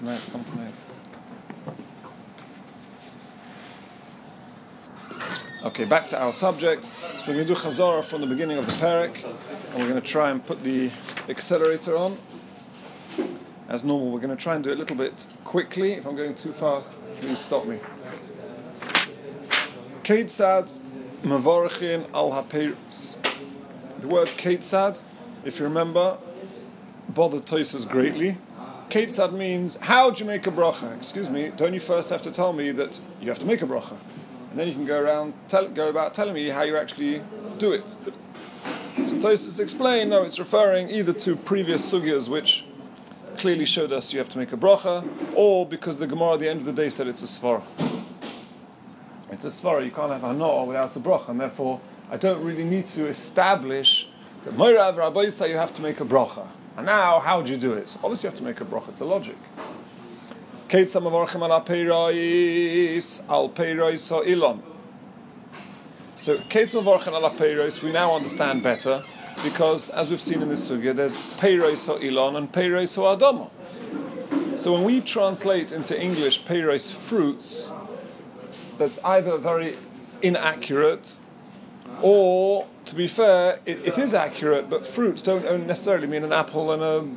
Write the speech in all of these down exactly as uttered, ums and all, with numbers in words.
tonight, come tonight. Okay, back to our subject. So we're going to do Chazorah from the beginning of the parak, and we're going to try and put the accelerator on. As normal, we're going to try and do it a little bit quickly. If I'm going too fast, please stop me. Keitzad Mavorchin al HaPeiros. The word Keitzad, if you remember, bothered Tosfos greatly. Keitzad means, how do you make a bracha? Excuse me, don't you first have to tell me that you have to make a bracha? And then you can go around, tell, go about telling me how you actually do it. So Tosfos explain, no, it's referring either to previous sugyas which clearly showed us you have to make a bracha, or because the Gemara at the end of the day said it's a svara. It's a svara, you can't have hanoah without a bracha, and therefore I don't really need to establish that Moirav Rabbi say you have to make a bracha. And now, how do you do it? Obviously you have to make a bracha, it's a logic. Keitzad Mavorchin al HaPeiros, al Peiros o Ilon. So, Keitzad Mavorchin al HaPeiros, we now understand better, because as we've seen in this sugya, there's Peiros o Ilon and Peiros o Adama. So when we translate into English Peiros fruits, that's either very inaccurate, or, to be fair, it, it is accurate, but fruits don't necessarily mean an apple and a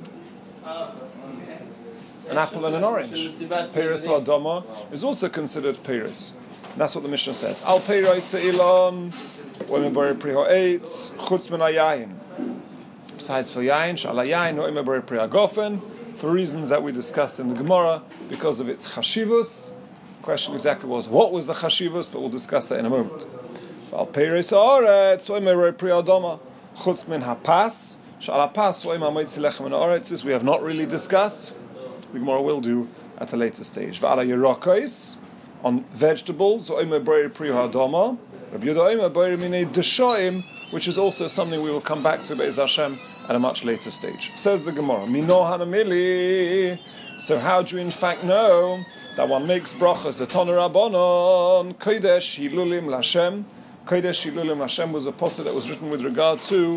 an apple and an orange. Peiros o Adama is also considered Peiros. That's what the Mishnah says. Al Peiros Ilon, Oimer Pri Ha'etz, Chutz Min Hayayin. Besides for Yayin, Shal Hayayin, Oimer Pri Hagofen, for reasons that we discussed in the Gemara, because of its chashivus. The question exactly was, what was the chashivus? But we'll discuss that in a moment. Al Peiros Ha'aretz, Oimer Pri Adama, Chutz Min Hapas, Shal Hapas, Oimer Moitzi Lechem Min Ha'aretz. This we have not really discussed. The Gemara will do at a later stage. V'ala Yerakos, on vegetables, Oimer Pri Ha'adama, Rabbi Yehuda Omer Boyer Minei Deshoim, which is also something we will come back to Be'ez Hashem at a much later stage. Says the Gemara, Mino Hanamili. So how do you in fact know that one makes brachas? The Tana Rabbanon, Kodesh Hilulim Lashem. Kodesh Hilulim Lashem was a posuk that was written with regard to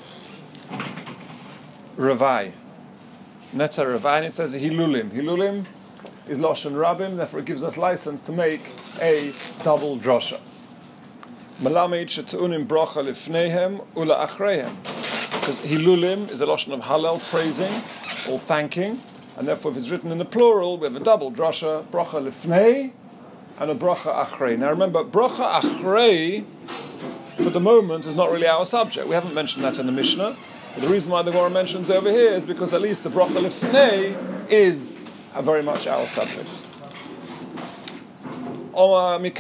Ravai. Neta Ravai, and it says Hilulim. Hilulim is Lashon Rabim, therefore it gives us license to make a double drasha. Malamed shetunim bracha lifneihem ula achreihem, because hilulim is a lashon of halal, praising or thanking, and therefore if it's written in the plural, we have a double drasha, bracha lifnei and a bracha achrei. Now remember, bracha achrei for the moment is not really our subject. We haven't mentioned that in the Mishnah, but the reason why the Gemara mentions over here is because at least the bracha lifnei is very much our subject. It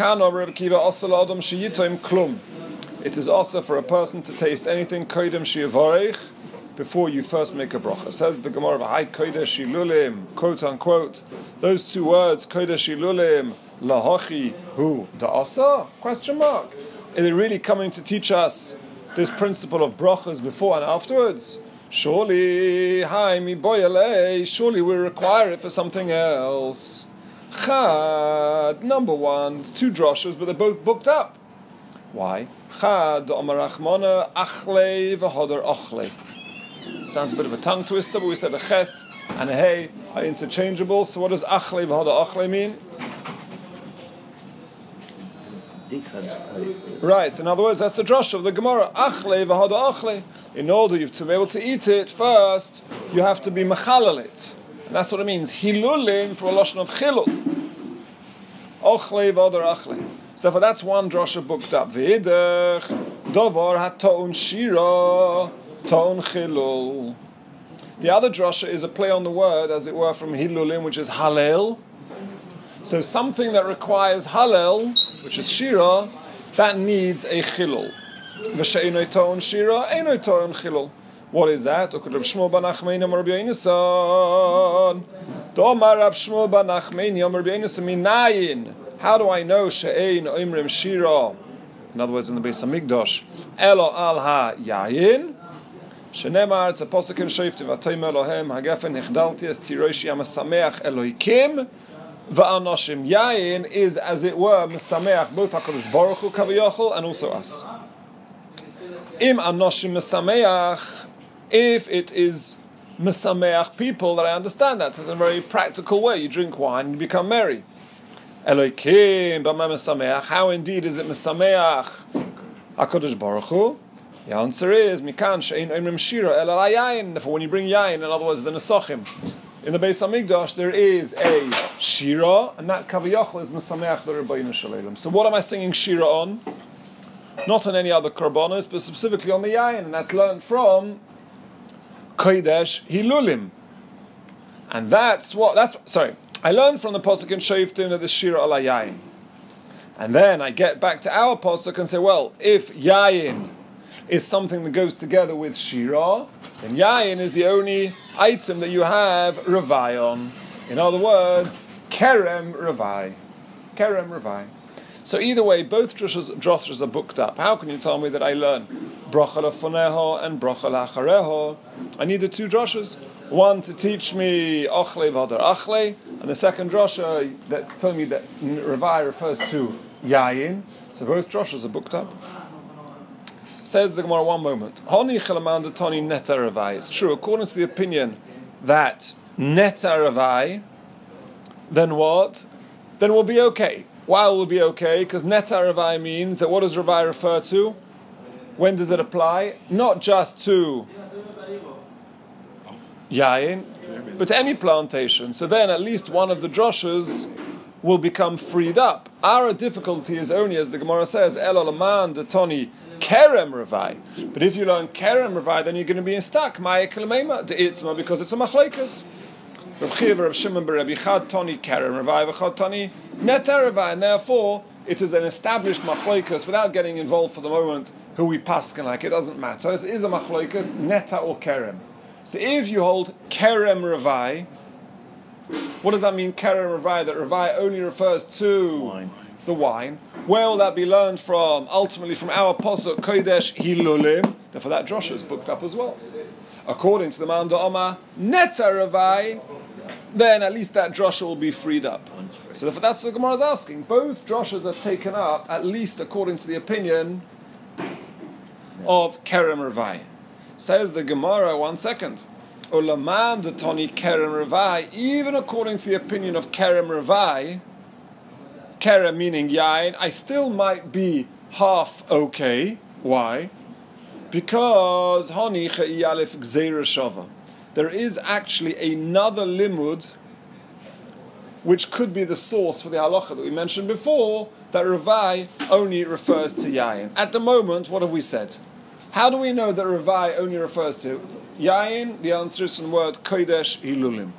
is also for a person to taste anything koidem shiyavarech before you first make a bracha. Says the Gemara, "V'hai kodesh hilulim," quote unquote. Those two words, kodesh hilulim, lahachi hu da'asa? Question mark. Is it really coming to teach us this principle of brachas before and afterwards? Surely, hi mi boyale. Surely we require it for something else. Chad, number one, two droshes, but they're both booked up. Why? Chad, Omar Achmona, Achle, V'hodar Achle. Sounds a bit of a tongue twister, but we said a ches and a hey are interchangeable. So what does Achle, V'hodar Achle mean? Right, so in other words, that's the drosh of the Gemara. Achle, V'hodar Achle. In order to be able to eat it, first, you have to be mechalal it. And that's what it means. Hilulim from a lashon of chilul. Ochle v'odar achle. So for that's one drasha booked up. V'idach davar ha'to'un shira to'un chilul. The other drasha is a play on the word, as it were, from hilulim, which is halel. So something that requires halel, which is shira, that needs a chilul. V'she'inoi to'un shira, einoi to'un chilul. What is that? Rab Shmuel ben Nachmani Amar Rabbi Yonasan. Domar Rab Shmuel ben Nachmani Amar Rabbi Yonasan minayin. How do I know she'ein oimrim shira? In other words, in the Beis Hamikdash, elo al ha yayin. Shenemar, it's a posuk in Shoftim. V'atoyim Elohem hagafen hichdalti es tiroshi amasameach Elohikim va'anoshim. Yayin is, as it were, mesameach both HaKadosh Baruch Hu Kaviyachol and also us. Im anoshim mesameach. If it is mesameach people that I understand that. It's a very practical way. You drink wine and you become merry. Elokim b'ma mesameach. How indeed is it mesameach HaKadosh Baruch Hu? The answer is mikan she'ein omrim shira el al yayin. Therefore, when you bring yayin, in other words, the nesachim, in the Beis Hamikdash there is a shira, and that kaviyachol is mesameach the Rebbeinu Shalom. So, what am I singing shira on? Not on any other korbanos, but specifically on the yayin, and that's learned from Kodesh Hilulim. And that's what, that's, sorry, I learned from the Pasuk in Shoftim that the Shira ala Yayin. And then I get back to our Pasuk and say, well, if Yayin is something that goes together with Shira, then Yayin is the only item that you have Revai on. In other words, Kerem Revai. Kerem Revai. So either way, both droshes are booked up. How can you tell me that I learn bracha lefoneho and bracha lachareho? I need the two droshes. One to teach me achle v'adar achle, and the second drosha that's telling me that Revai refers to yayin. So both droshes are booked up. Says the Gemara, one moment. Honi chelamanda toni neta Revai. It's true, according to the opinion that neta Revai, then what? Then we'll be okay. Why will it be okay? Because neta Revai means that what does Revai refer to? When does it apply? Not just to yayin, but to any plantation. So then at least one of the droshes will become freed up. Our difficulty is only, as the Gemara says, El olaman detoni kerem Revai. But if you learn kerem Revai, then you're going to be stuck. Ma'e kelameima de itzma, because it's a machlekes. Reb Chiv, Reb Shimon ber Rabbi Chad Toni Kerem Revai v'Chad Toni Neta Revai, and therefore it is an established machlokes without getting involved for the moment who we paskin like. It doesn't matter. It is a machlokes Neta or Kerem. So if you hold Kerem Revai, what does that mean? Kerem Revai, that Revai only refers to wine. The wine. Where will that be learned from? Ultimately from our posuk Kodesh Hilulim. Therefore that drosha is booked up as well. According to the Manda Oma Neta Revai, then at least that drosha will be freed up. So that's what the Gemara is asking. Both droshas are taken up, at least according to the opinion of Kerem Revai. Says the Gemara, one second. Ulaman the Toni Kerem Revai, even according to the opinion of Kerem Revai, Kerem meaning Yain, I still might be half okay. Why? Because Hani Cha'iyalef Gzeira Shava. There is actually another limud which could be the source for the halacha that we mentioned before, that Revai only refers to Yayin. At the moment, what have we said? How do we know that Revai only refers to Yayin? The answer is from the word Kodesh Hilulim.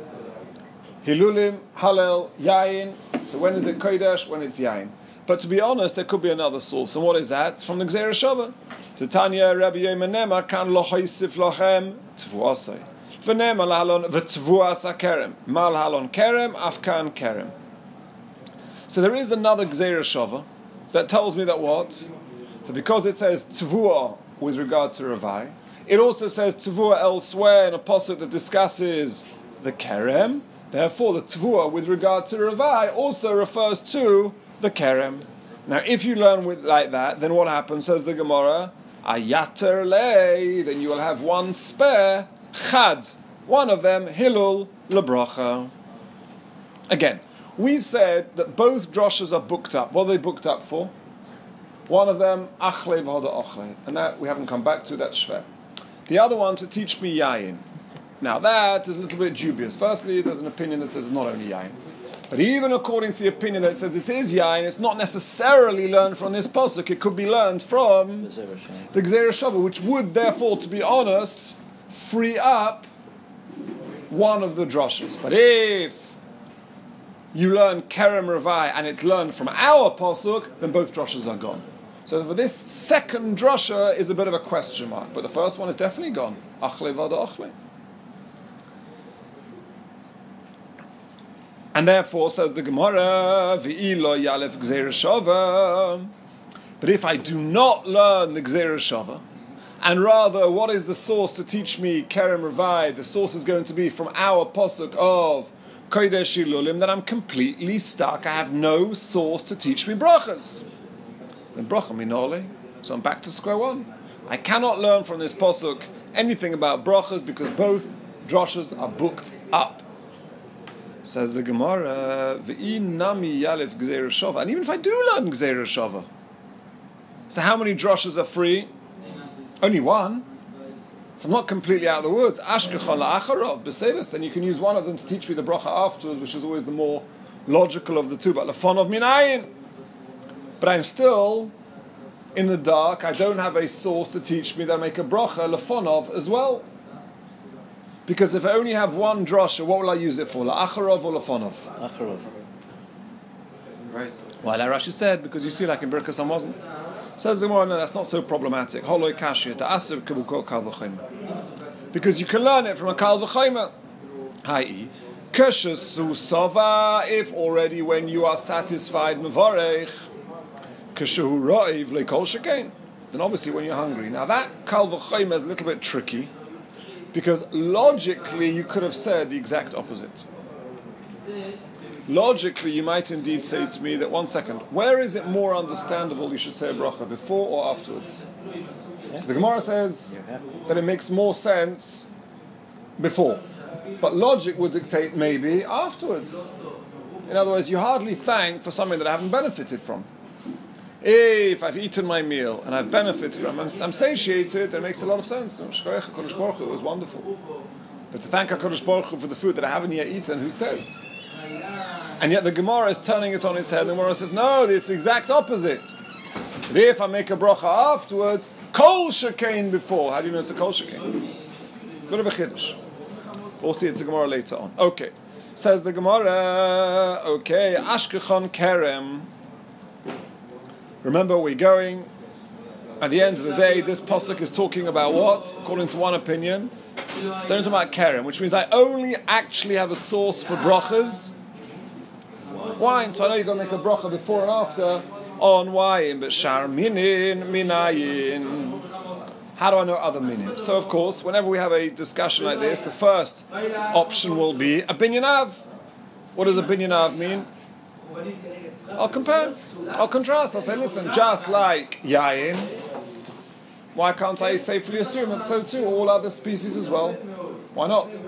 Hilulim, Halel, Yayin. So when is it Kodesh? When it's Yayin. But to be honest, there could be another source. And what is that? It's from the Gzeira Shava. Titania Rabbi Yemenema kan lo hoisif lochem tvuasai. V'nema lahalon v'tvuasa kerem. Mal halon kerem, afkan kerem. So there is another Gzeira Shava that tells me that what? That because it says tvua with regard to Revai, it also says tvua elsewhere in a pasuk that discusses the kerem. Therefore, the tvua with regard to Revai also refers to the kerem. Now, if you learn with like that, then what happens? Says the Gemara, ayater lei. Then you will have one spare chad, one of them hilul lebracha. Again, we said that both droshes are booked up. What are they booked up for? One of them achle v'hada achle, and that we haven't come back to. That's shver. The other one to teach me yayin. Now that is a little bit dubious. Firstly, there's an opinion that says it's not only yayin. But even according to the opinion that says it is yayin, it's not necessarily learned from this pasuk. It could be learned from the Gzeira Shava, which would therefore, to be honest, free up one of the droshes. But if you learn Kerem Revai and it's learned from our pasuk, then both droshes are gone. So for this second drosha is a bit of a question mark, but the first one is definitely gone. Achle vada achle. And therefore, says the Gemara, V'ilo yalef Gzeira Shava. But if I do not learn the Gzeira Shava, and rather, what is the source to teach me Kerem Revai? The source is going to be from our pasuk of Kodesh Hilulim, then I'm completely stuck. I have no source to teach me brachas. Then bracha minole. So I'm back to square one. I cannot learn from this pasuk anything about brachas because both drushes are booked up. Says the Gemara, V'in nami yalef gzeira shava. And even if I do learn gzeira shava, so how many drushes are free? Only one. So I'm not completely out of the woods. Ashkechon la'acharov b'sevis. Then you can use one of them to teach me the bracha afterwards, which is always the more logical of the two. But lefonov minayin. But I'm still in the dark. I don't have a source to teach me that I make a bracha lefonov as well. Because if I only have one drasha, what will I use it for? La'acharov or lefonov? Acharov. Right. Well, like Rashi said, because you see, like in Birkas Hamazon, says the Gemara, no, that's not so problematic. Holoi kashya ta'asir kibukol kal v'chayma. Because you can learn it from a kal v'chayma. Hai kashasu sova. If already when you are satisfied mevarech, kashahu roiv leikol shekain. Then obviously when you're hungry. Now that kal v'chayma is a little bit tricky, because logically you could have said the exact opposite. Logically, you might indeed say to me that, one second, where is it more understandable you should say a bracha, before or afterwards? Yeah. So the Gemara says that it makes more sense before. But logic would dictate maybe afterwards. In other words, you hardly thank for something that I haven't benefited from. If I've eaten my meal and I've benefited from it, I'm, I'm satiated, then it makes a lot of sense. It was wonderful. But to thank HaKadosh Baruch Hu for the food that I haven't yet eaten, who says? And yet the Gemara is turning it on its head. The Gemara says, no, it's the exact opposite. But if I make a bracha afterwards, kol shekain before. How do you know it's a kol shekain? Bit of a chiddush. We'll see it's a Gemara later on. Okay. Says the Gemara, okay, ashkechon kerem. Remember, we're going, at the end of the day, this pasuk is talking about what? According to one opinion, it's talking about kerem, which means I only actually have a source for brachas, wine. So I know you're going to make a bracha before and after on wine, but shar minin minayin. How do I know other minim? So of course, whenever we have a discussion like this, the first option will be a binyanav. What does a binyanav mean? I'll compare, I'll contrast. I'll say, listen, just like yayin, why can't I safely assume that so too all other species as well? Why not?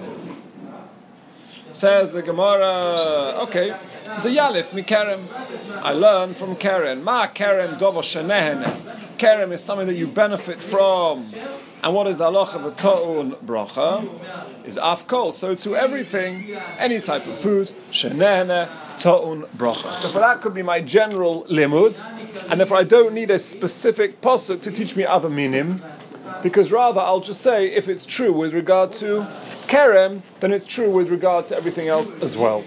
Says the Gemara, okay, the Yalif mi kerem. I learn from kerem. Ma kerem dovo shenehene. Kerem is something that you benefit from. And what is the halacha of a ta'un bracha? Is afkol. So to everything, any type of food, shenehene, ta'un bracha. So that could be my general limud. And therefore I don't need a specific pasuk to teach me other minim. Because rather I'll just say, if it's true with regard to kerem, then it's true with regard to everything else as well.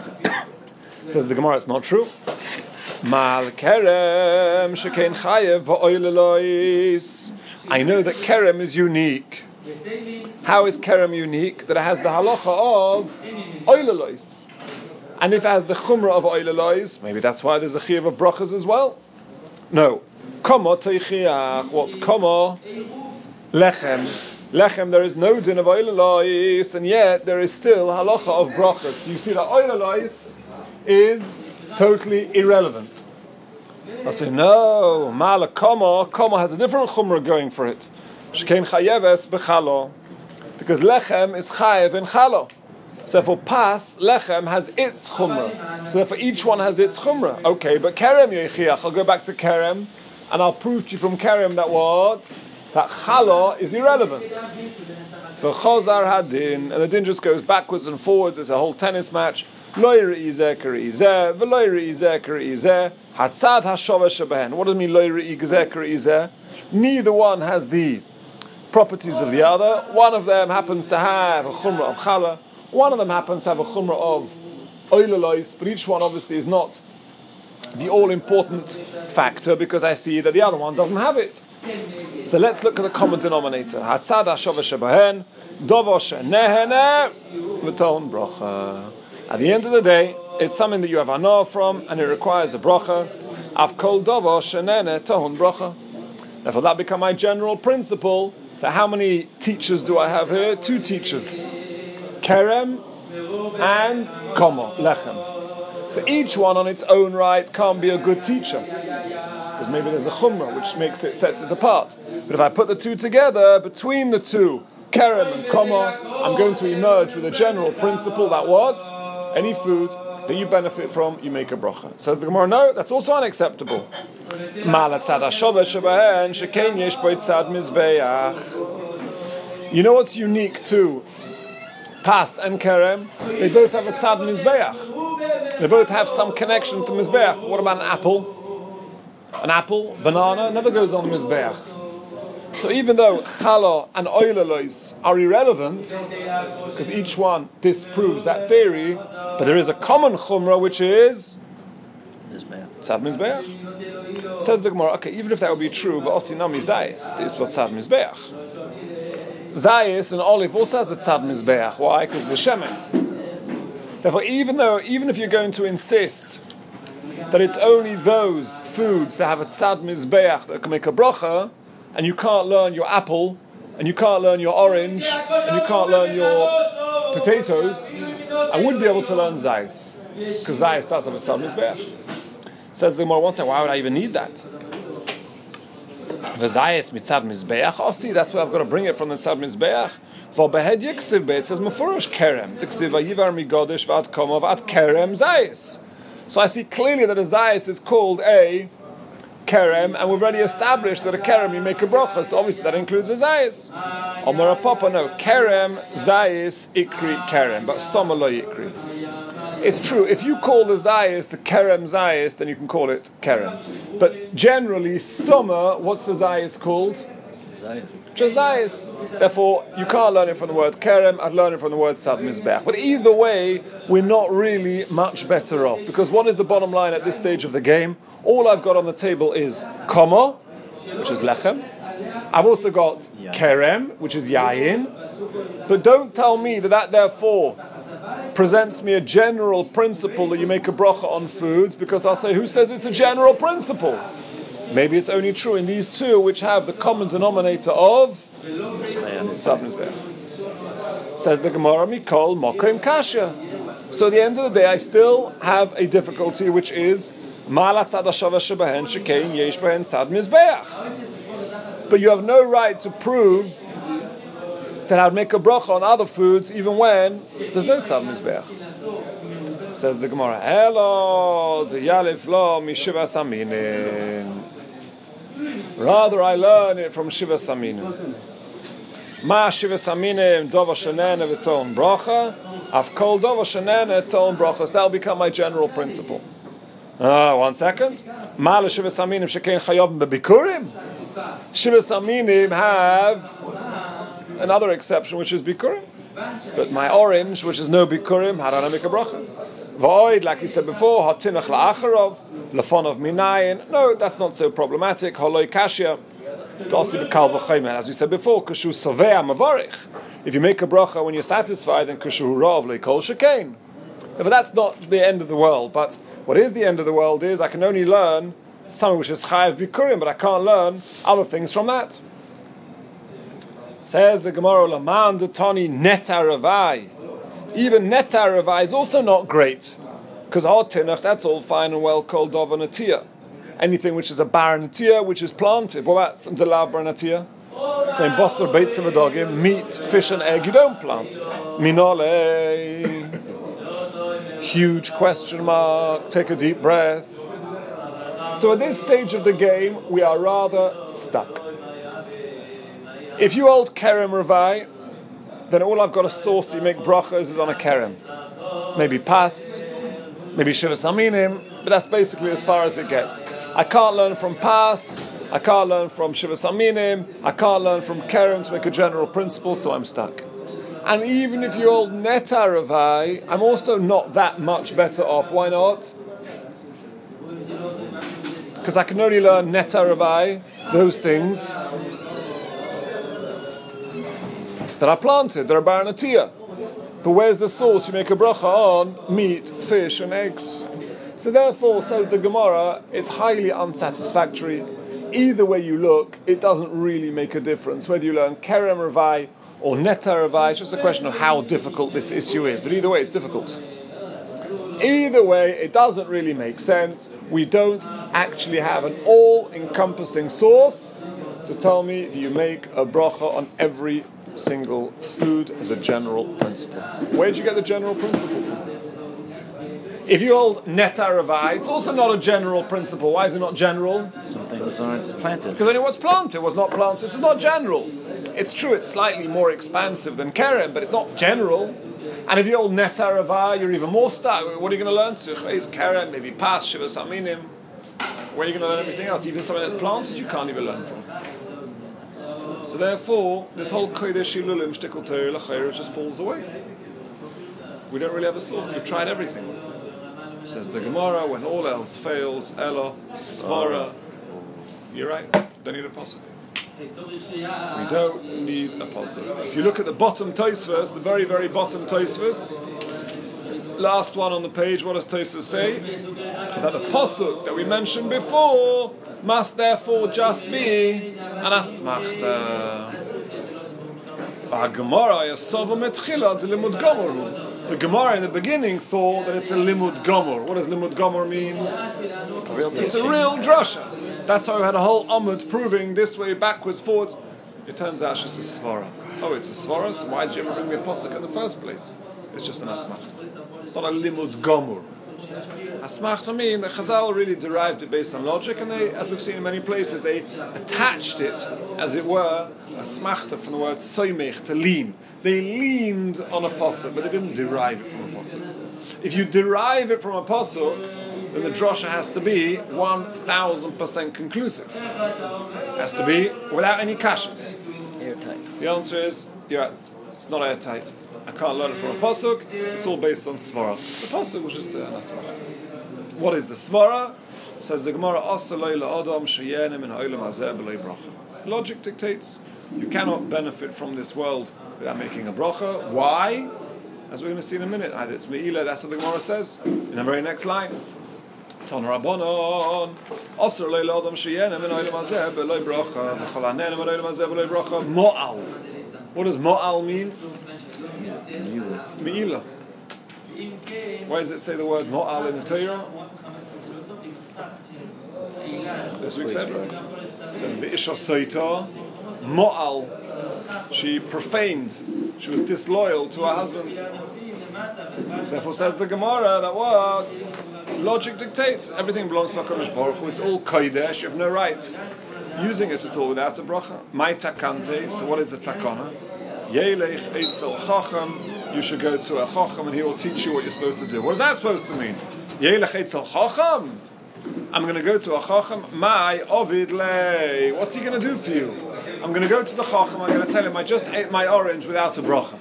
Says the Gemara, it's not true. Mal kerem shekain chayev va'oilelois. I know that kerem is unique. How is kerem unique? That it has the halacha of oilelois. And if it has the chumrah of oilelois, maybe that's why there's a chiyuv of brachas as well. No. Kama teichiach. What's kama? Lechem. Lechem, there is no din of oilelois, and yet there is still halacha of brachas. You see that oilelois is totally irrelevant. I say, no, mala kama, kama has a different chumrah going for it. Shekain chayeves b'chalo. Because lechem is chayev in chalo. So therefore, pas, lechem, has its chumrah. So therefore, each one has its chumrah. Okay, but kerem yechiach, I'll go back to kerem, and I'll prove to you from kerem that what? That chalo is irrelevant. For chozar hadin, and the din just goes backwards and forwards. It's a whole tennis match. Lo yirei zeh k'rei zeh, v'lo yirei zeh k'rei zeh. Hatzad hashovesh shebehen. What does it mean, lo yirei zeh k'rei zeh? Neither one has the properties of the other. One of them happens to have a chumrah of chala. One of them happens to have a chumrah of oilelois. But each one obviously is not the all-important factor, because I see that the other one doesn't have it. So let's look at the common denominator. Hatzad hashovesh shebehen, dovo shenehene, v'ton bracha. At the end of the day, it's something that you have anah from, and it requires a bracha. Av kol dovo shenene tohun bracha. Therefore, that become my general principle. That how many teachers do I have here? Two teachers, kerem and kama lechem. So each one on its own right can't be a good teacher, because maybe there's a chumrah which makes it sets it apart. But if I put the two together, between the two, kerem and koma, I'm going to emerge with a general principle that what? Any food that you benefit from, you make a bracha. Says the Gemara, no, that's also unacceptable. You know what's unique to pas and kerem? They both have a tzad mizbeach. They both have some connection to mizbeach. What about an apple? An apple, banana, never goes on the mizbeach. So even though challah and oilalois are irrelevant, because each one disproves that theory, but there is a common chumrah which is tzad mizbeach. Says the Gemara, okay, even if that would be true, v'osi nami zayis, this is what tzad mizbeach. Zayis and olive also has a tzad mizbeach. Why? Because the shemen. Therefore, even though, even if you're going to insist that it's only those foods that have a tzad mizbeach that can make a bracha, and you can't learn your apple, and you can't learn your orange, and you can't learn your potatoes, I would be able to learn zayis, because zayis does have a tzad mizbeach. Says the Gemara, one time, why would I even need that? V'zayis mitzad mizbeach. Oh, see, that's where I've got to bring it from the tzad mizbeach. V'behed yiksiv be, it says mefurash kerem. Tiksiv v'yivar migodesh v'ad koma v'ad kerem zayis. So I see clearly that a zayis is called a kerem, and we've already established that a kerem you make a bracha, so obviously that includes a zayis. Omar Papa, no, kerem, zayis, ikri, kerem, but stoma lo ikri. It's true, if you call the zayis the kerem zayis, then you can call it kerem. But generally, stoma, what's the zayis called? Zayis. Just zayis. Therefore, you can't learn it from the word kerem, I'd learn it from the word tzad mizbeach. But either way, we're not really much better off, because what is the bottom line at this stage of the game? All I've got on the table is koma, which is lechem. I've also got kerem, which is yayin. But don't tell me that that therefore presents me a general principle that you make a bracha on foods, because I'll say, who says it's a general principle? Maybe it's only true in these two, which have the common denominator of tzad mizbeach. Says the Gemara, mikol mokim kasha. So at the end of the day, I still have a difficulty, which is but you have no right to prove that I'd make a bracha on other foods even when there's no tzad mizbeach. Says the Gemara, Hello, yalif lo mi shiva saminin. Rather, I learn it from shiva saminin. Ma shiva saminim dova shenene v'ton bracha. I've called dova shenene ton brachas. That'll become my general principle. Ah, one second. Ma'ala shiva saminim shekein chayovim bebikurim. Shiva saminim have another exception, which is bikurim. But my orange, which is no bikurim, how do I make a bracha? Void, like we said before, hatinach la'acharov, lefonov minayin. No, that's not so problematic. Holoi kashya, dosi b'kal v'chaymen. As we said before, kashu sovea mavarich. If you make a bracha when you're satisfied, then kashu rov le'kol shekein. But that's not the end of the world. But what is the end of the world is I can only learn something which is chayav bikurim, but I can't learn other things from that. Says the Gemara, Laman Dutani Neta Ravai. Even Neta Ravai is also not great, because our tinach, that's all fine and well called Dova Natia. Anything which is a bar natia, which is planted. What about some delav bar natia? In Bosser Beitz of a dog, meat, fish, and egg, you don't plant. Minole. Huge question mark. Take a deep breath. So at this stage of the game, we are rather stuck. If you hold kerem ravai, then all I've got a source to make brachas is on a kerem. Maybe pas, maybe shiva saminim, but that's basically as far as it gets. I can't learn from pas, I can't learn from shiva saminim, I can't learn from kerem to make a general principle, so I'm stuck. And even if you hold neta ravai, I'm also not that much better off. Why not? Because I can only learn neta ravai, those things that are planted, that are bar natia. But where's the source? You make a bracha on meat, fish, and eggs. So therefore, says the Gemara, it's highly unsatisfactory. Either way you look, it doesn't really make a difference. Whether you learn kerem ravai or neta ravai, it's just a question of how difficult this issue is. But either way, it's difficult. Either way, it doesn't really make sense. We don't actually have an all-encompassing source to tell me, do you make a bracha on every single food as a general principle. Where did you get the general principle from? If you hold neta ravai, it's also not a general principle. Why is it not general? Some things aren't planted. Because only what's planted was not planted. This is not general. It's true, it's slightly more expansive than keren, but it's not general. And if you hold neta ravai, you're even more stuck. What are you going to learn? Is keren, maybe pas, shiva saminim. Where are you going to learn everything else? Even something that's planted, you can't even learn from. So therefore, this whole kodesh hilulim shtickle Torah l'chayr just falls away. We don't really have a source. We've tried everything. Says the Gemara, when all else fails, Elo, Svara. You're right, don't need a pasuk. We don't need a pasuk. If you look at the bottom Tosfos, the very, very bottom Tosfos, last one on the page, what does Tosfos say? That the pasuk that we mentioned before must therefore just be an asmachta. The Gemara in the beginning thought that it's a limud gomor. What does limud gomor mean? A real It's a real drasha. That's why we had a whole amud proving this way, backwards, forwards. It turns out it's a svara. Oh, it's a svara, so why did you ever bring me a posuk in the first place? It's just an asmachta. It's not a limud gomor. Asmachta mean that Chazal really derived it based on logic, and they, as we've seen in many places, they attached it, as it were, asmachta from the word soymech, to lean. They leaned on a pasuk, but they didn't derive it from a pasuk. If you derive it from a pasuk, then the drasha has to be one thousand percent conclusive. It has to be without any kashas. Airtight. The answer is, you're right, it's not airtight. I can't learn it from a pasuk. It's all based on svara. The pasuk was just an asmachta. What is the svara? Says the Gemara, logic dictates you cannot benefit from this world without making a bracha. Why? As we're going to see in a minute, either it's me'ila, that's what the Gemara says in the very next line. Ton Rabbanon, Osir leila adam sheyenem in olam hazeh b'loi bracha v'chol hanenem in olam hazeh b'loi bracha mo'al. What does mo'al mean? Me'ila. Why does it say the word mo'al in the Torah? This week said, right? It says the Isha Saita mo'al. She profaned. She was disloyal to her husband. Therefore says the Gemara that what? Logic dictates. Everything belongs to HaKadosh Baruch Hu. It's all kodesh. You have no right using it at all without a bracha. My takante. So what is the takana? Yelech eitzel chacham. You should go to a chacham and he will teach you what you're supposed to do. What is that supposed to mean? Yelech eitzel chacham. I'm going to go to a chacham. My ovid lei. What's he going to do for you? I'm going to go to the chacham. I'm going to tell him I just ate my orange without a bracha.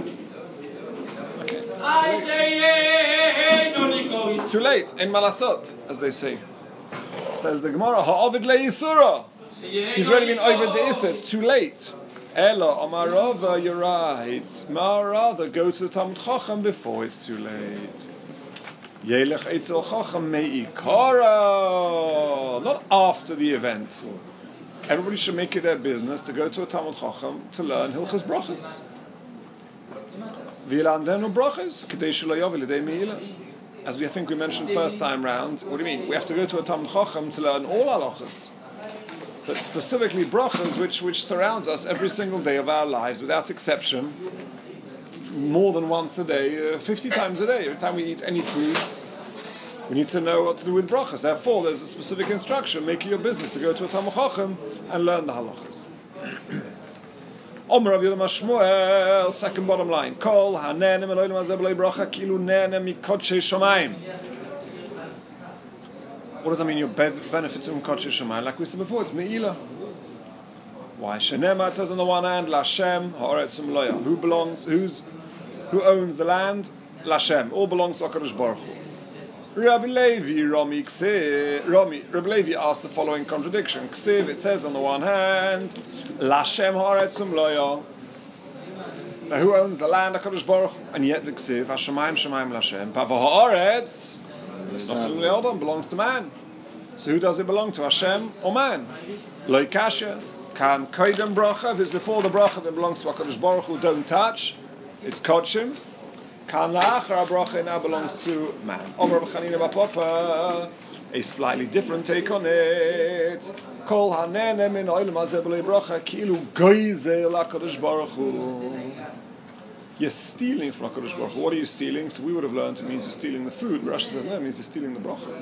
Okay. It's too late. In malasot, as they say. Says the Gemara, ha'ovid lei yisura. He's already been over the issa. It's too late. Ella, Amarava, you're right. Ma rather go to the Talmud Chacham before it's too late. Yelech Eitzel Chacham me'ikara. Not after the event. Everybody should make it their business to go to a Talmud Chacham to learn Hilchas Brachas. V'yilandenu brachas, k'dei shelo yovel l'dei me'ila. As we I think we mentioned first time round, what do you mean? We have to go to a Talmud Chacham to learn all halachas. But specifically brachas, which, which surrounds us every single day of our lives, without exception, more than once a day, uh, fifty times a day. Every time we eat any food, we need to know what to do with brachas. Therefore, there's a specific instruction, make it your business to go to a Talmud Chacham and learn the halachas. Omer Rav Yehuda Shmuel, second bottom line. Kol hanenem eloim hazeh b'loi bracha kilu nenem mikodshei shamayim. What does that mean? You're benefiting from Kodshei Shamayim. Like we said before, it's Me'ila. Why? Shenema, it says on the one hand, Lashem, Ha'aretz U'Mloya. Who belongs, who's, who owns the land? Lashem. All belongs to HaKadosh Baruch Hu. Rabbi Levi, Rami, Ksiv, Rami, Rabbi Levi asked the following contradiction. Ksiv, it says on the one hand, Lashem, Ha'aretz U'Mloya. Now who owns the land? HaKadosh Baruch Hu. And yet the Ksiv, Hashemayim, Shemayim, Lashem. Pava Ha'aretz belongs to man. So who does it belong to, Hashem or man? Loi kasha, kan koidem bracha. If it's before the bracha that belongs to HaKadosh Baruch Hu, don't touch. It's kodshim. Kan la'achar bracha, now belongs to man. Omer b'chanina b'papa. a slightly different take on it. Kol hanene min olam hazeh b'lei bracha kilu goizel HaKadosh Baruch Hu. You're stealing from HaKadosh Baruch Hu. What are you stealing? So we would have learned it means you're stealing the food. But Rashi says no, it means you're stealing the bracha.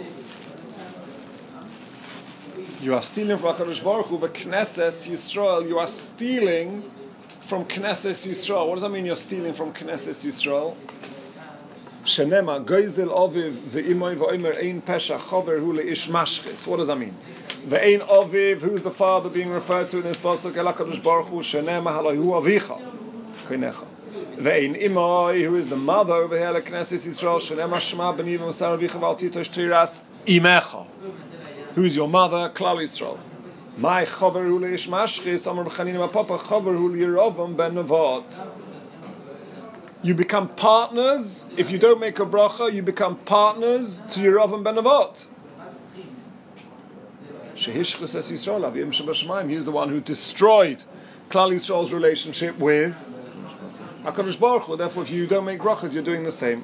You are stealing from HaKadosh Baruch Hu, the Knesset Yisrael. You are stealing from Knesset Yisrael. What does that mean you're stealing from Knesset Yisrael? Shenema, Goizel Aviv, Ve'imoy V'omer, Ein Pesha, Chover Hu Le'ish Mashchis. What does that mean? Ve'ein Aviv, who's the father being referred to in this pasuk? El HaKadosh Baruch Hu, Shenema Halahu Avicha, Koinecha. Ve'ein Imoy, who is the mother over here, Knesset Yisrael, Shenema Shema B'niv Musar Avicha V'al Titosh Tiras, Imecha. Who is your mother? Klal Yisrael. My Chover Hu Le'ish Mashchis, Amar B'chanim Papa, Chover Hu Le'Yerovam Ben Nevat. You become partners. If you don't make a bracha, you become partners to Yerovam ben Nevat. Shehishchas Yisrael Avim Shebashamayim. He's the one who destroyed Klal Yisrael's relationship with HaKadosh Baruch Hu. Therefore, if you don't make brachas, you're doing the same.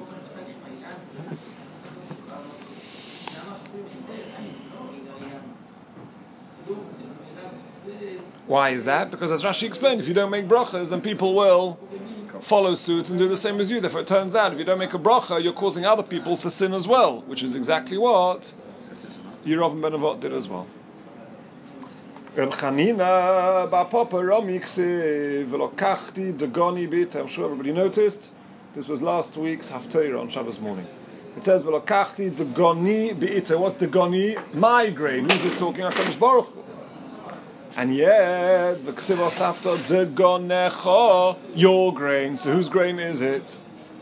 Why is that? Because as Rashi explained, if you don't make brachas, then people will follow suit and do the same as you. Therefore, it turns out if you don't make a bracha, you're causing other people to sin as well, which is exactly what Yerovam ben Nevat did as well. Reb Chanina bar Papa Rami ksiv v'lokachti dagoni bit. I'm sure everybody noticed. This was last week's Haftarah on Shabbos morning. It says v'lokachti dagoni bit. What's dagoni? My grain. Who's it talking? HaKadosh Baruch Hu. And yet, the ksiv osafta degonecha, your grain. So whose grain is it?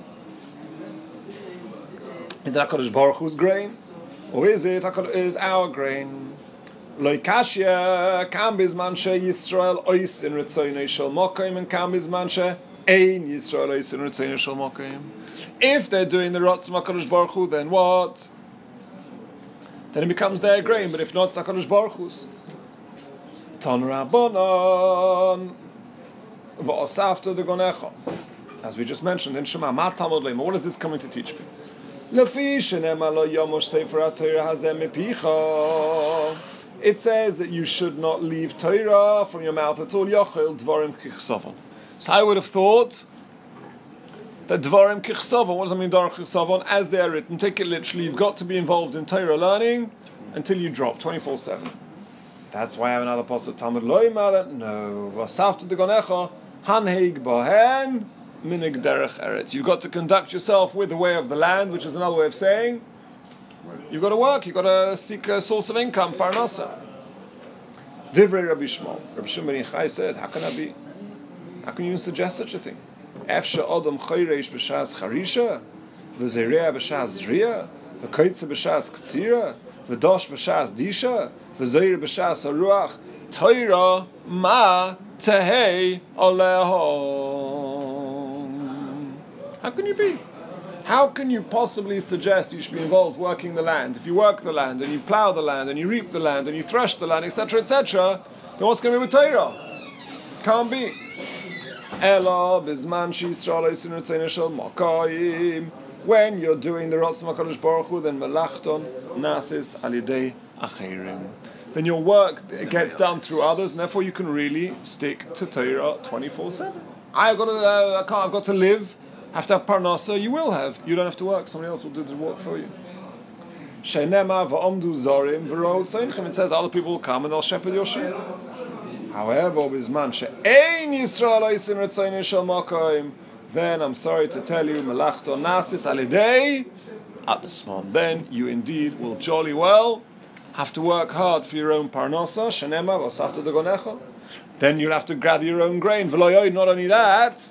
Is it HaKadosh Baruch Hu's grain? Or is it our grain? Lo kashya kam bizman she Yisrael ois in ritzoynei shel mokim and kam bizman she ein Yisrael ois in ritzoynei shel mokim. If they're doing the rots of HaKadosh Baruch Hu, then what? Then it becomes their grain. But if not, it's HaKadosh Baruch Hu's. Ton Rabbanon v'osafta degonecha. As we just mentioned in Shema, ma tamod leima. What is this coming to teach me? Lefi shenema lo yomosh sefer haTorah hazeh mipicha. It says that you should not leave Torah from your mouth at all. Yochel dvarim kichsavon. So I would have thought that dvarim kichsavon. What does that mean, dvarim kichsavon? As they are written, take it literally. You've got to be involved in Torah learning until you drop twenty-four seven. That's why I have another pasuk. Talmud lo yimar. No. V'asafta degonecha hanheig bahen minig derech eretz. You've got to conduct yourself with the way of the land, which is another way of saying you've got to work. You've got to seek a source of income, parnasa. Divrei Rabbi Shmuel. Rabbi Shimon ben Yochai said, "How can I be? How can you suggest such a thing? Efsha adam chayreish b'shas charisha, v'zereah b'shas zriya, v'koitze b'shas ktsira, v'dosh b'shas disha." V'zoyer b'shas haruach Torah ma tehei alehom. How can you be? How can you possibly suggest you should be involved working the land? If you work the land and you plow the land and you reap the land and you thresh the land, et cetera, et cetera, then what's going to be with Torah? Can't be. Ela bizman she'Yisrael osin ritzoynei shel mokim. When you're doing the rots of HaKadosh Baruch Hu, then melachton nasis al yidei acherim. Then your work gets done through others, and therefore you can really stick to Torah twenty-four seven. I've got to, uh, I can't, I've got to live, have to have parnasa. You will have. You don't have to work. Somebody else will do the work for you. Sheinema v'omdu zorim v'ro'ot tzeinchem. It says other people will come and they'll shepherd your sheep. However, bizman she'ein Yisrael oisin ritzoynei shel mokim. Then I'm sorry to tell you, melachto nasis al yidei atzmon. Then you indeed will jolly well have to work hard for your own parnasa, shenema v'osafta degonecha. Then you'll have to gather your own grain. V'lo not only that,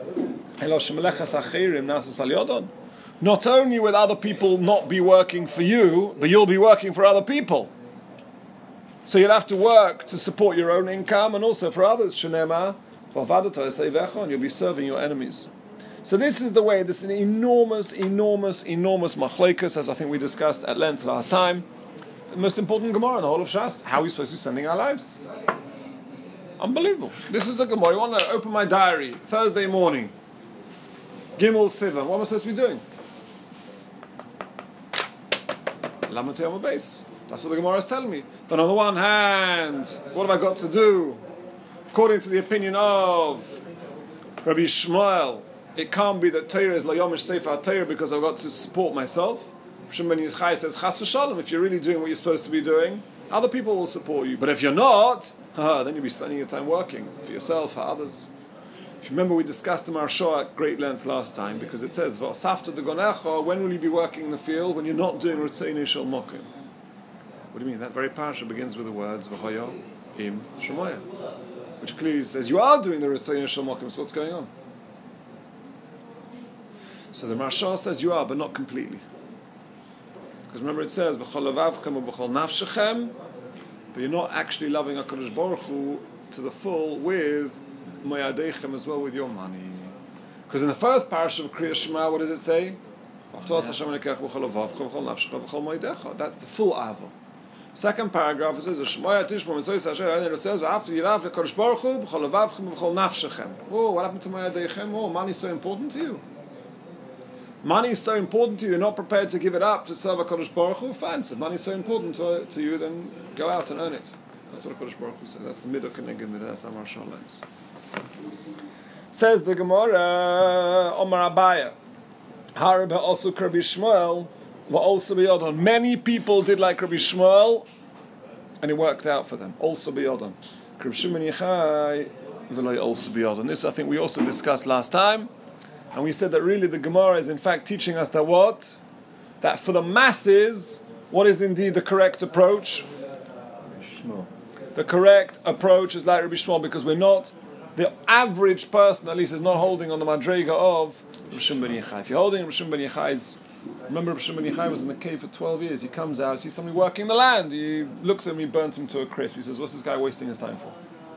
not only will other people not be working for you, but you'll be working for other people. So you'll have to work to support your own income and also for others. Shenema and you'll be serving your enemies. So this is the way. This is an enormous, enormous, enormous machlekes, as I think we discussed at length last time. The most important Gemara in the whole of Shas. How are we supposed to be spending our lives? Unbelievable. This is the Gemara. You want to open my diary Thursday morning. Gimel Sivan. What am I supposed to be doing? Lamatei base. That's what the Gemara is telling me. But on the one hand, what have I got to do? According to the opinion of Rabbi Shmuel, it can't be that Torah is layomish sefer Torah because I've got to support myself. Shimon Ben Yishchai says, Chas v'shalom, if you're really doing what you're supposed to be doing, other people will support you. But if you're not, then you'll be spending your time working for yourself, for others. If you remember, we discussed the Maharsha at great length last time, because it says, V'asafta degonecha, when will you be working in the field? When you're not doing Ritzeinei Shel Mokim. What do you mean? That very parasha begins with the words, V'chaya im Shemoya, which clearly says, you are doing the Ritzeinei Shel Mokim, so what's going on? So the Maharsha says you are, but not completely. Because remember it says, B'chol levavchem u'b'chol nafshechem, but you're not actually loving HaKadosh Baruch Hu to the full with Mayadechem as well, with your money. Because in the first parasha of Kriyas Shema, what does it say? That's the full Ava. Second paragraph it says, Shemaya Tishma Mitzvah Hashem, and it says, after you love HaKadosh Baruch Hu, B'chol levavchem u'b'chol nafshechem. Oh, what happened to Mayadechem? Oh, money is so important to you. Money is so important to you, you're not prepared to give it up to serve HaKadosh Baruch Hu. Fine, so money is so important to, to you, then go out and earn it. That's what HaKadosh Baruch Hu says. That's the middle keneged midah. That's how Maharsha learns. Says the Gemara, Omar Abaya, Harib also Rabbi Shmuel, also biyodon. Many people did like Rabbi Shmuel, and it worked out for them. Also biyodon. Rabbi Shimon Yechai, v'lo also biyodon. This I think we also discussed last time. And we said that really the Gemara is in fact teaching us that what? That for the masses, what is indeed the correct approach? The correct approach is like Rabbi Shmuel, because we're not, the average person at least is not holding on the madrega of Rabbi Shimon Ben Yechai. If you're holding Rabbi Shimon Ben Yechai's, remember Rabbi Shimon Ben Yechai was in the cave for twelve years, he comes out, sees somebody working the land, he looks at him, he burnt him to a crisp, he says, what's this guy wasting his time for?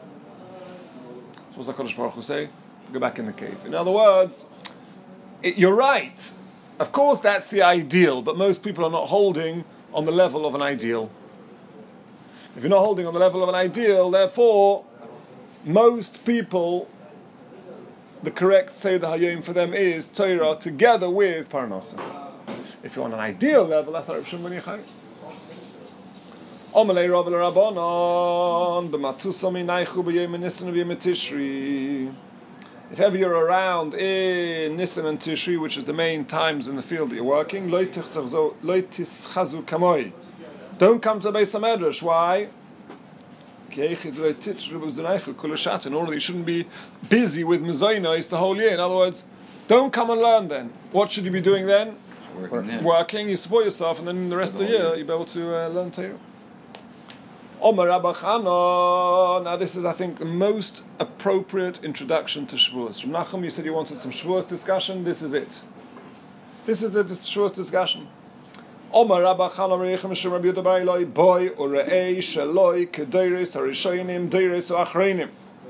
So what's HaKadosh Baruch Hu say? Go back in the cave. In other words, It, you're right. Of course, that's the ideal, but most people are not holding on the level of an ideal. If you're not holding on the level of an ideal, therefore, most people, the correct Seder Hayom for them is Torah together with Parnasa. If you're on an ideal level, that's Rav Shimon Ben Yechai. Omelei Rav Rabbanon b'matusam inaychu b'yom Nisan v'yom Tishri. If ever you're around in Nisan and Tishri, which is the main times in the field that you're working, lo tischazu kamoi. Don't come to the Beis HaMedrash. Why? In order that you shouldn't be busy with mezainos the whole year. In other words, don't come and learn then. What should you be doing then? Working. Working. You support yourself, and then the rest of the year you'll be able to uh, learn Torah. Omar Rabba Chana. Now this is, I think, the most appropriate introduction to Shavuos. From Nachum, you said you wanted some Shavuos discussion. This is it. This is the, the Shavuos discussion. Omar Rabba Chana Reichem Shem Rabbi Yehuda Bar Ilai Boy Urei Shaloi Kedeiris Harishonim Deiris Achreinim.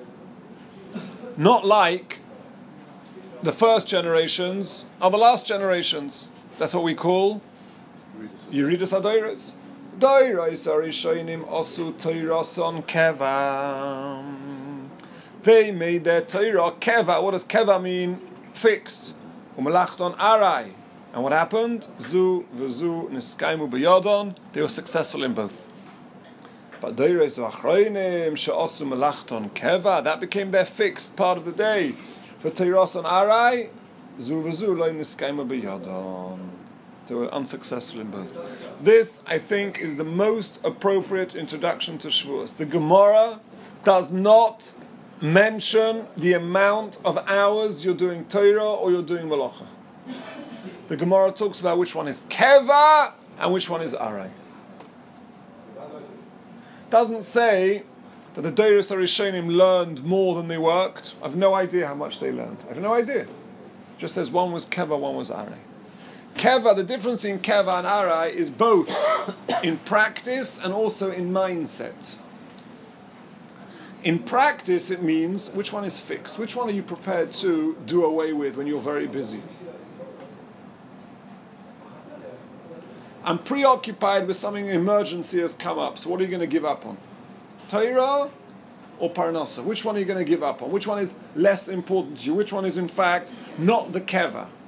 Not like the first generations are the last generations. That's what we call Yeridas Hadeiros. Deiris Harishonim Osu Teirason Keva. They made their Torah Keva. What does Keva mean? Fixed. Umalachton Arai. And what happened? Zu v'zu niskaimu b'yodon. They were successful in both. But Deiros Achreinim she'osu melachton Keva. That became their fixed part of the day. For Teirason Arai, Zu v'zu lo niskaimu b'yodon. They were unsuccessful in both. This, I think, is the most appropriate introduction to Shavuos. The Gemara does not mention the amount of hours you're doing Torah or you're doing Malacha. The Gemara talks about which one is Keva and which one is Arai. Doesn't say that the Deiros Harishonim learned more than they worked. I have no idea how much they learned. I have no idea. It just says one was Keva, one was Arai. Keva, the difference in Keva and Arai is both in practice and also in mindset. In practice, it means which one is fixed. Which one are you prepared to do away with when you're very busy? I'm preoccupied with something, emergency has come up. So what are you going to give up on? Torah or Parnasa? Which one are you going to give up on? Which one is less important to you? Which one is in fact not the Keva?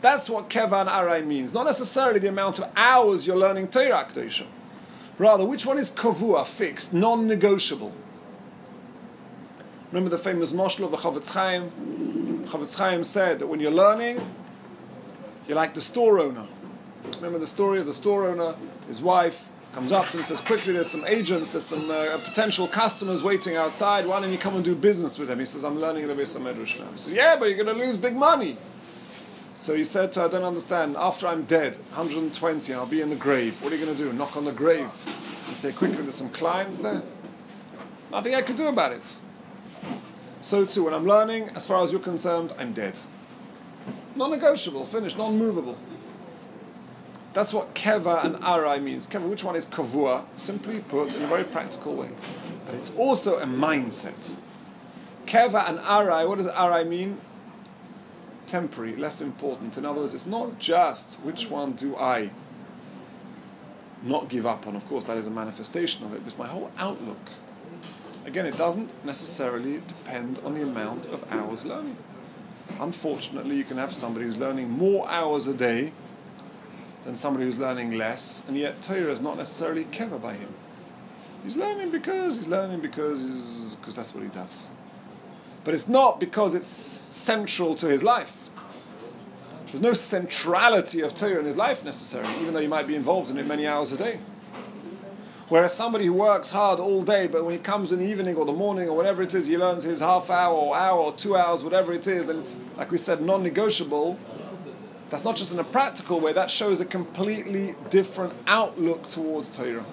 That's what Keva and Arai means. Not necessarily the amount of hours you're learning Torah Kedosha. Rather, which one is kavua, fixed, non-negotiable? Remember the famous Moshel of the Chofetz Chaim? Chofetz Chaim said that when you're learning, you're like the store owner. Remember the story of the store owner? His wife comes up and says, quickly, there's some agents, there's some uh, potential customers waiting outside. Why don't you come and do business with them? He says, I'm learning the Beis HaMedrash now. He says, yeah, but you're going to lose big money. So he said to her, I don't understand. After I'm dead, one hundred twenty, I'll be in the grave. What are you going to do? Knock on the grave and say, quickly, there's some clients there? Nothing I could do about it. So too, when I'm learning, as far as you're concerned, I'm dead. Non-negotiable, finished, non-movable. That's what Keva and Arai means. Keva, which one is Kavua? Simply put, in a very practical way. But it's also a mindset. Keva and Arai, what does Arai mean? Temporary, less important. In other words, it's not just which one do I not give up on. Of course, that is a manifestation of it. But it's my whole outlook. Again, it doesn't necessarily depend on the amount of hours learning. Unfortunately, you can have somebody who's learning more hours a day than somebody who's learning less, and yet Torah is not necessarily keva by him. He's learning because he's learning because he's, because that's what he does. But it's not because it's central to his life. There's no centrality of Torah in his life necessarily, even though he might be involved in it many hours a day. Whereas somebody who works hard all day, but when he comes in the evening or the morning or whatever it is, he learns his half hour or hour or two hours, whatever it is, and it's, like we said, non-negotiable. That's not just in a practical way, that shows a completely different outlook towards Torah.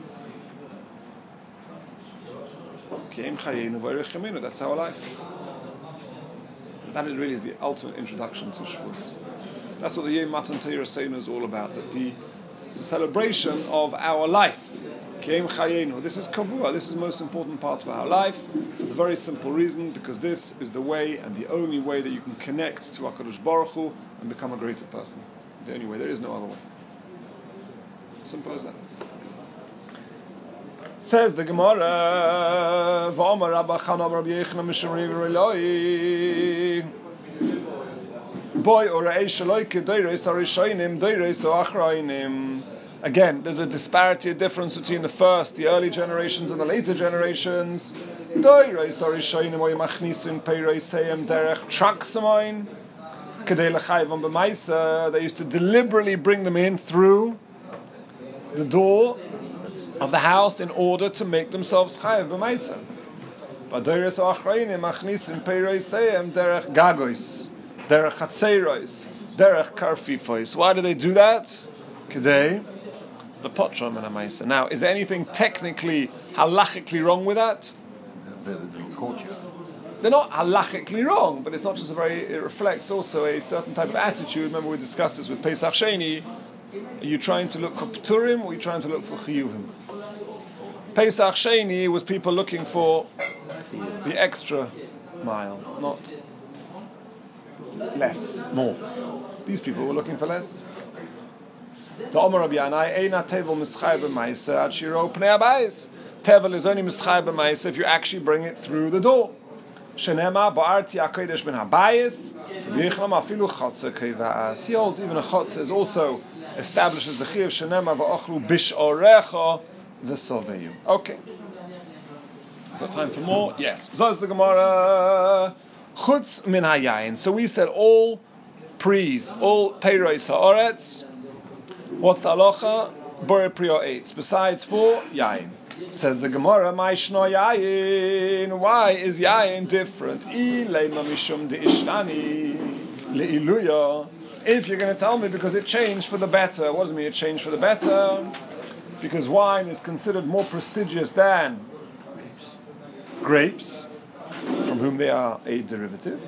That's our life. That really is the ultimate introduction to Shavuos. That's what the Yom Matan Torah Seinu is all about. That the, it's a celebration of our life. This is Kavua, this is the most important part of our life, for the very simple reason, because this is the way and the only way that you can connect to HaKadosh Baruch Hu and become a greater person. The only way, there is no other way. Simple as that. Says the Gemara, V'omar Rabba Chana Rabbi Yechina Mishamri V'reloi Boy or Eish Eloike Deireis Arishoinim Deireis Achrainim. Again, there's a disparity, a difference between the first, the early generations, and the later generations. They used to deliberately bring them in through the door of the house in order to make themselves chayav b'maisa. But Deireis Achrainim machnisim peiroseim derech gagois, derech chatzeiros, derech karfifois. Why do they do that? Kedei. The potram and a maisa. Now, is there anything technically, halachically wrong with that? They're not halachically wrong, but it's not just a very, it reflects also a certain type of attitude. Remember we discussed this with Pesach Sheni. Are you trying to look for Pturim or are you trying to look for Chiyuvim? Pesach Sheni was people looking for the extra mile, not less, more. These people were looking for less. The Omer Rabbi Yanai, Eina Tevel Mischai B'Maisa Ad Shiro Pnei Abayis. Tevel is only Mischai B'Maisa if you actually bring it through the door. Shenema Ba'arti HaKodesh Ben Habayis V'yichlam Afilu Chotze Keva'as. He holds even a Chotze is also establishes the Chiv Shenema V'ochlu Bish'orecha V'soveyu. Okay. Got time for more? Yes. Zaz the Gemara. Chutz Min HaYayin. So we said all prees, all Peiros HaOretz. What's the halacha? Bore Priya eight. Besides for Yain. Says the Gemara, Maishno Yain. Why is Yain different? If you're going to tell me because it changed for the better, what does it mean it changed for the better? Because wine is considered more prestigious than grapes, from whom they are a derivative.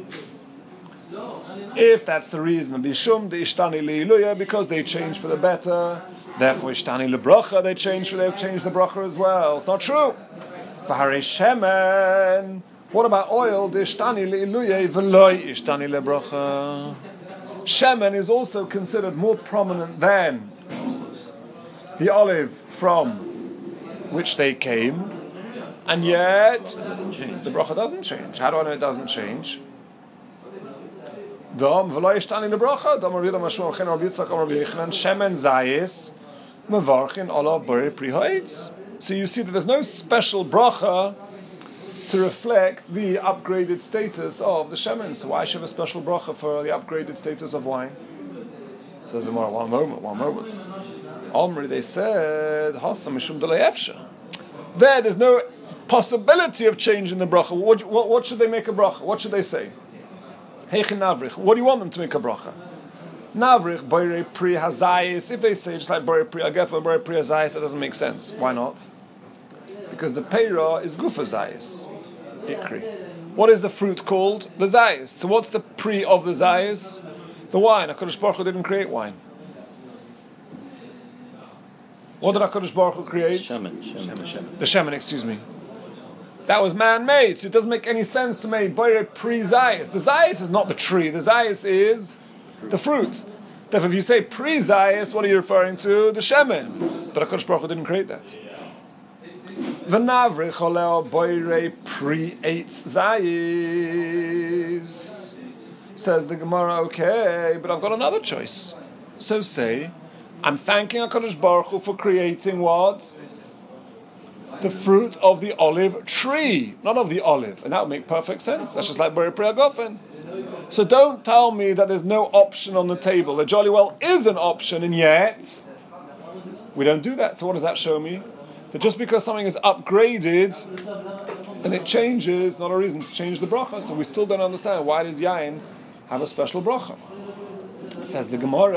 If that's the reason, Bishum de Ishtani Leiluya, because they change for the better, therefore Ishtani Lebracha, they change for they change the bracha as well. It's not true. V'harei shemen. What about oil? De Ishtani Leiluya v'loi Ishtani Lebracha. Shemen is also considered more prominent than the olive from which they came, and yet the bracha doesn't change. How do I know it doesn't change? Dom v'lo yishtani lebracha. Dom Rabbi Yehuda Mashma Chen Rabbi Yitzchak Rabbi Yechanan shemen zayis mevarchin olav borei pri ha'etz. So you see that there's no special bracha to reflect the upgraded status of the shemen. So why should have a special bracha for the upgraded status of wine? Says the Gemara, one moment, one moment. Omri, they said, Hasa mishum delay efsha. There, there's no possibility of changing the bracha. What, what, what should they make a bracha? What should they say? Heichin navrich. What do you want them to make a bracha? Navrich, boire pri hazayis. If they say just like boire pri agefa, boire pri hazayis, that doesn't make sense. Why not? Because the peira is gufa zayis. Ikri. What is the fruit called? The zayis. So what's the pri of the zayis? The wine. HaKadosh Baruch Hu didn't create wine. What did HaKadosh Baruch Hu create? Shemen, shemen, shemen. The shemen, excuse me. That was man-made, so it doesn't make any sense to make boire pri zayis. The zayis is not the tree. The zayis is the fruit. Therefore, if you say pri zayis, what are you referring to? The shemen. But HaKadosh Baruch Hu didn't create that. V'navri choleo boire pri eitz zayis. Says the Gemara, okay, but I've got another choice. So say, I'm thanking HaKadosh Baruch Hu for creating what? The fruit of the olive tree, not of the olive. And that would make perfect sense. That's just like Bori Pri Agofen. So don't tell me that there's no option on the table. There jolly well is an option, and yet we don't do that. So what does that show me? That just because something is upgraded and it changes, not a reason to change the bracha. So we still don't understand why does yain have a special bracha. Says the Gemara,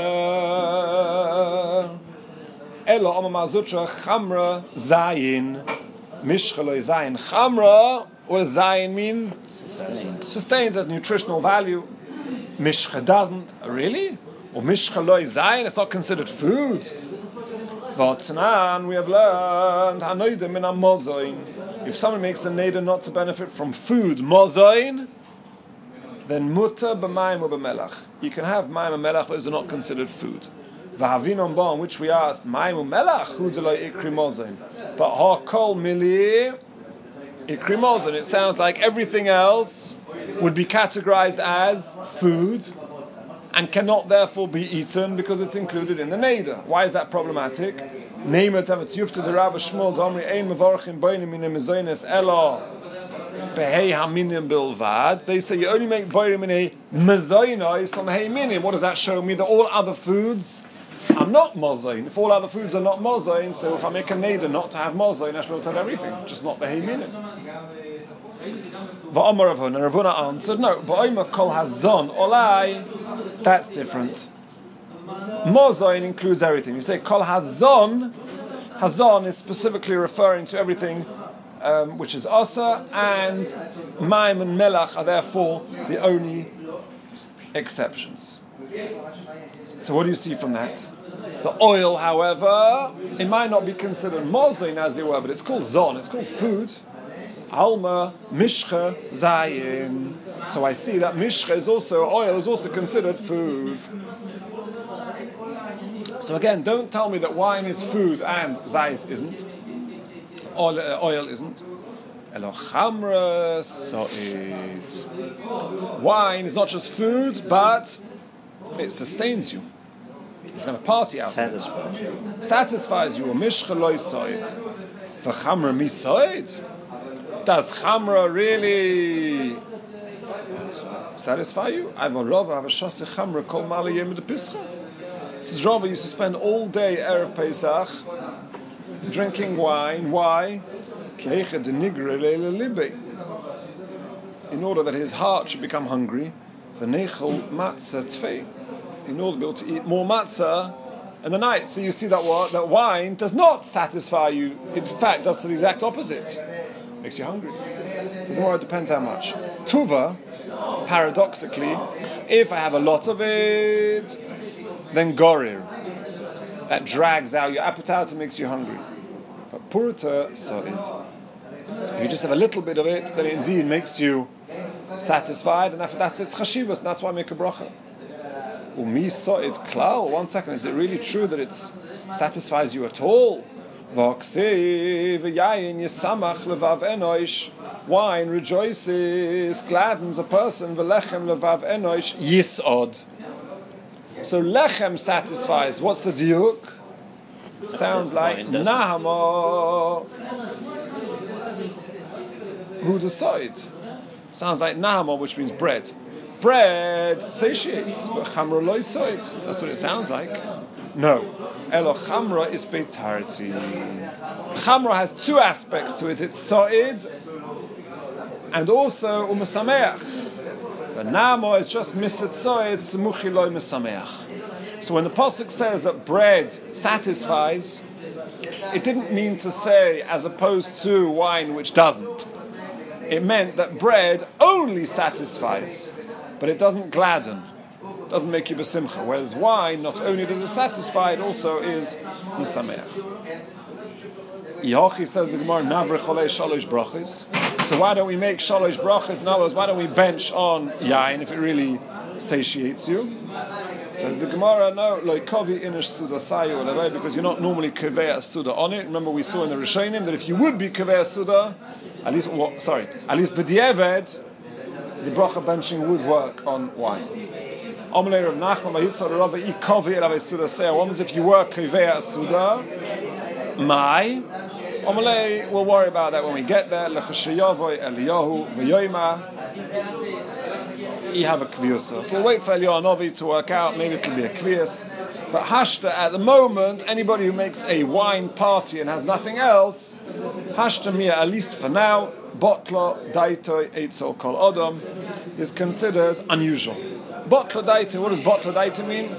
Elo Amar Zutra Chamra Zayin Mishchaloi Zayin Chamra. What does Zayin mean? Sustains. Sustains as nutritional value. Mishcha doesn't. Really? Or Mishchaloi Zayin? It's not considered food. Vatzanan, we have learned Hanoidim min Mozoin. If someone makes a neder not to benefit from food, Mozoin, then muta b'mayim or b'melach. You can have mayim and melach; those are not considered food. V'havinon bon, which we asked, mayim and melach, hu delay ikri mozin. But ha kol mili ikri mozin. It sounds like everything else would be categorized as food and cannot therefore be eaten because it's included in the neder. Why is that problematic? Name it avet yufta the Rav Shmuel Domri ein mevarchim beinim min mezoines elo. Behei haminim bilvad. They say you only make boirim in a mezoinos on the hey minim. What does that show me? That all other foods are not mozain. If all other foods are not mozain, so if I make a neder not to have mozain, I should be able to have everything, just not the hey minim. Va'amar Ravuna. Ravuna answered, no. Ba'omer kol hazon olai. That's different. Mozain includes everything. You say kol hazon. Hazon is specifically referring to everything Um, which is Asa, and Maim and Melach are therefore the only exceptions. So what do you see from that? The oil, however, it might not be considered mozain as it were, but it's called zon, it's called food. Alma, mishcha, zayin. So I see that mishcha is also, oil is also considered food. So again, don't tell me that wine is food and zayis isn't. Oil, uh, oil isn't. Elo chamra so'id. Wine is not just food, but it sustains you. It's going to party out. Satisfies you. Satisfies you. Mishcha loy so'id. V'chamra mi so'id. Does chamra really satisfy you? I have a rava, I have a shasi chamra kol mali yem de pischa. This rava used to spend all day Erev Pesach drinking wine. Why? In order that his heart should become hungry. In order to be able to eat more matzah in the night. So you see that what that wine does not satisfy you. In fact, does to the exact opposite. Makes you hungry. So it depends how much. Tuva, paradoxically, if I have a lot of it, then gorir. That drags out your appetite and makes you hungry. But purta sa'id. If you just have a little bit of it, then it indeed makes you satisfied, and that's its chashivas, and that's why I make a bracha. Umi sa'id klal. One second, is it really true that it satisfies you at all? V'aksiv yayin yisamach levav enoish. Wine rejoices, gladdens a person. V'lechem levav enosh yisod. So lechem satisfies. What's the diuk? Sounds like nahama. Who decide? Sounds like nahama, which means bread. Bread satiates, but chamra lo yisoid. That's what it sounds like. No. Elo chamra is beitarti. Chamra has two aspects to it. It's soid and also umesameach. But namo is just miset soid, semuchi lo mesameach. So when the pasuk says that bread satisfies, it didn't mean to say as opposed to wine which doesn't. It meant that bread only satisfies, but it doesn't gladden. It doesn't make you besimcha. Whereas wine, not only does it satisfy, it also is misameach. Yochi says the Gemara, Navre cholei shalosh brachos. So why don't we make shalosh brachos? In other words, why don't we bench on yain if it really satiates you? Says the Gemara, no, loikovi inish suda sayu or because you're not normally kaveh suda on it. Remember, we saw in the Rishonim that if you would be kaveh suda, at least, well, sorry, at least b'diavad, the bracha benching would work on wine. Omelei Rav Nachman v'yitzar Rav ikovi elav suda sayu. What means if you were kaveh suda? Mai. Omelei, we'll worry about that when we get there. Lechashayavoy Eliyahu v'yoyma. You have a kviyusa. So we'll wait for Eliyahu Novi to work out. Maybe it'll be a kviyus. But hashta, at the moment, anybody who makes a wine party and has nothing else, hashta mia, at least for now, botla daitoi eitzel kol odom, is considered unusual. Botla daitoi, what does botla daitoi mean?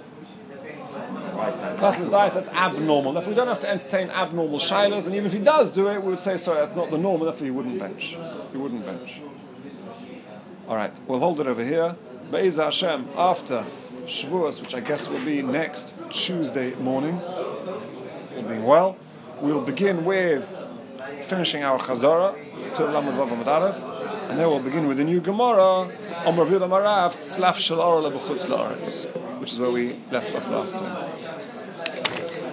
Botla daitoi, that's abnormal. Therefore, we don't have to entertain abnormal shilas, and even if he does do it, we would say, sorry, that's not the norm, therefore he wouldn't bench. He wouldn't bench. All right, we'll hold it over here. Be'ezah Hashem, after Shavuos, which I guess will be next Tuesday morning, all being well, we'll begin with finishing our Chazara to Lamed Vav Amud Aleph, and then we'll begin with the new Gemara, Omer Vila Marav, Tzlaf Shel Orah Levuchutz La'aretz, which is where we left off last time.